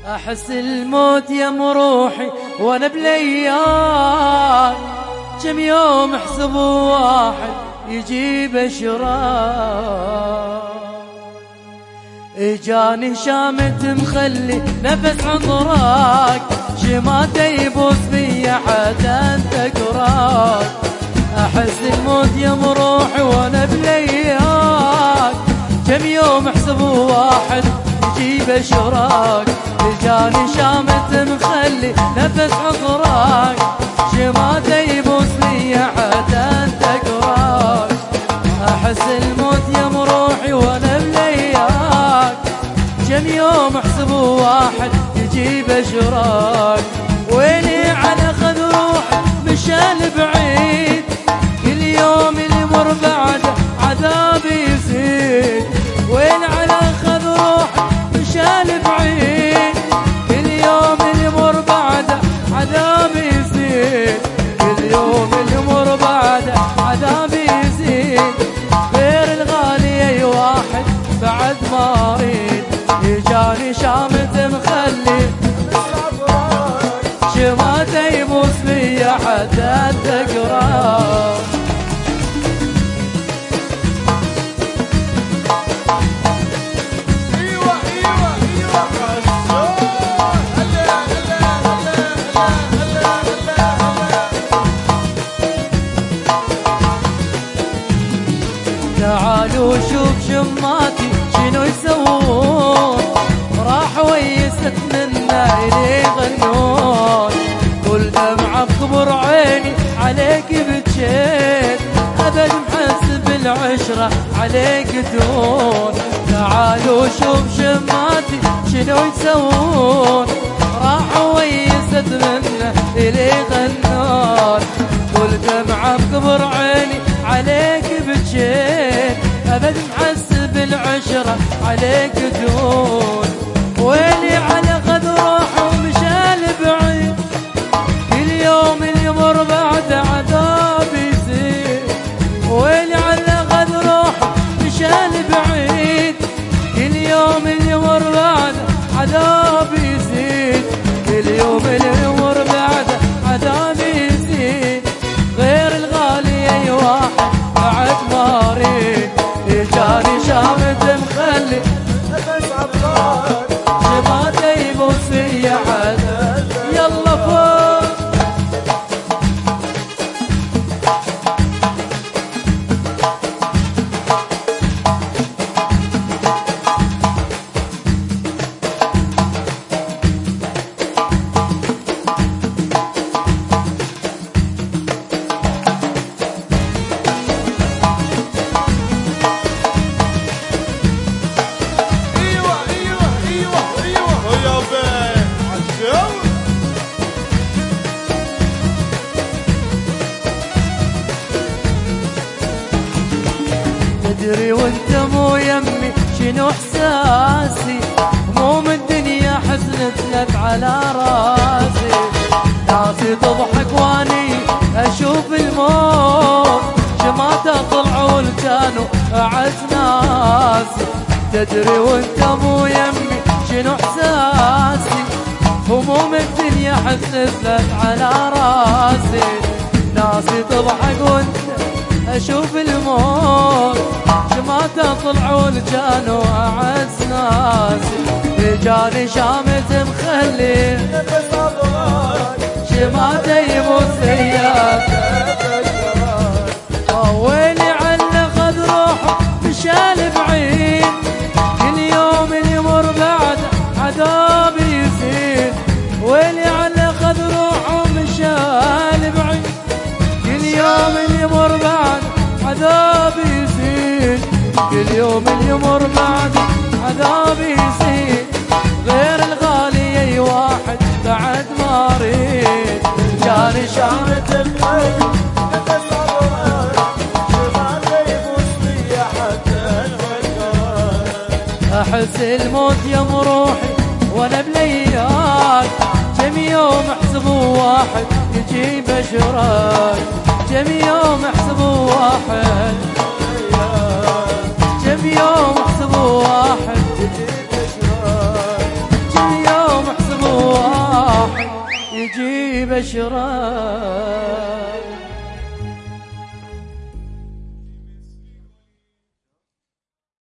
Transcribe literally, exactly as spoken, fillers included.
أحس الموت يم روحي وأنا بلياك، كم يوم احسب واحد يجيب شراك. اجاني شامت مخلي نفس عطراك، شماته يبوس بيا حتى تكراك. أحس الموت يم روحي وأنا بلياك، كم يوم احسب واحد يجيب شراك. اجاني شامت مخلي نفس عطراك، شماته يبوس بيا حتى تكراك. أحس الموت يم روحي وأنا بلياك، كم يوم احسب واحد يجيب شراك. ويلي على خذ روحي مشان بعيد، كل يوم اللي يمر بعده عذابي يزيد. وين على خذ روحي مشان بعيد، كل يوم اللي يمر بعده عذابي يزيد. كل يوم اللي يمر بعده عذابي يزيد. غير الغالي اي واحد بعد ما اريد، يجاني شامت مخلي شماته يبوس بيا حتى تكراك. تعالوا شوف شماتي شنو يسوون، راح ويست منا إلي غنون. كل دمعة بكبر عيني عليك بتشيت، أبد محسب العشرة عليك دون. تعالوا شوف شماتي شنو يسوون، راح ويست منا إلي غنون. كل دمعة بكبر عيني عليك بتشيت، أبد محسب العشرة عليك دون. ويلي على خذ روحه ومشال بعيد، كل يوم اللي يمر بعده عذابي يزيد. ويلي على خذ روحه مشال بعيد، كل يوم اللي يمر بعده عذابي يزيد. كل يوم اللي يمر بعده عذابي يزيد. غير الغالي اي واحد بعد ما اريد، اجاني شامت مخلي نفس عطراك، شماته يبوس فيا حدا يلا فوق. تدري وانت مو يمي شنو احساسي، هموم الدنيا حزنت لك على راسي. ناسي تضحك واني اشوف الموت، شماته طلعوا كانوا اعز ناسي. تدري وانت مو يمي شنو احساسي، هموم الدنيا حزنت لك على راسي. ناسي تضحك وانت اشوف الموت، شماته طلعوا كانوا اعز ناسي. اجاني شامت مخلي نفس عطراك، شماته يبوس فيا. ويلي على خذ روحه مشال بعيد، كل يوم اللي يمر بعده عذابي يزيد. ويلي على خذ روحه مشال بعيد، كل يوم اللي يمر بعده عذابي يزيد. كل يوم اللي يمر بعده عذابي يزيد. غير الغالي اي واحد بعد ما اريد، جاني شامت القلب نفس عطراك، شماته يبوس بيا حتى تكراك. احس الموت يم روحي وانا بلياك، كم يوم احسب واحد يجيب شراك. كم يوم احسب واحد، كم يوم احسب واحد، كم يوم يجيب اشراك.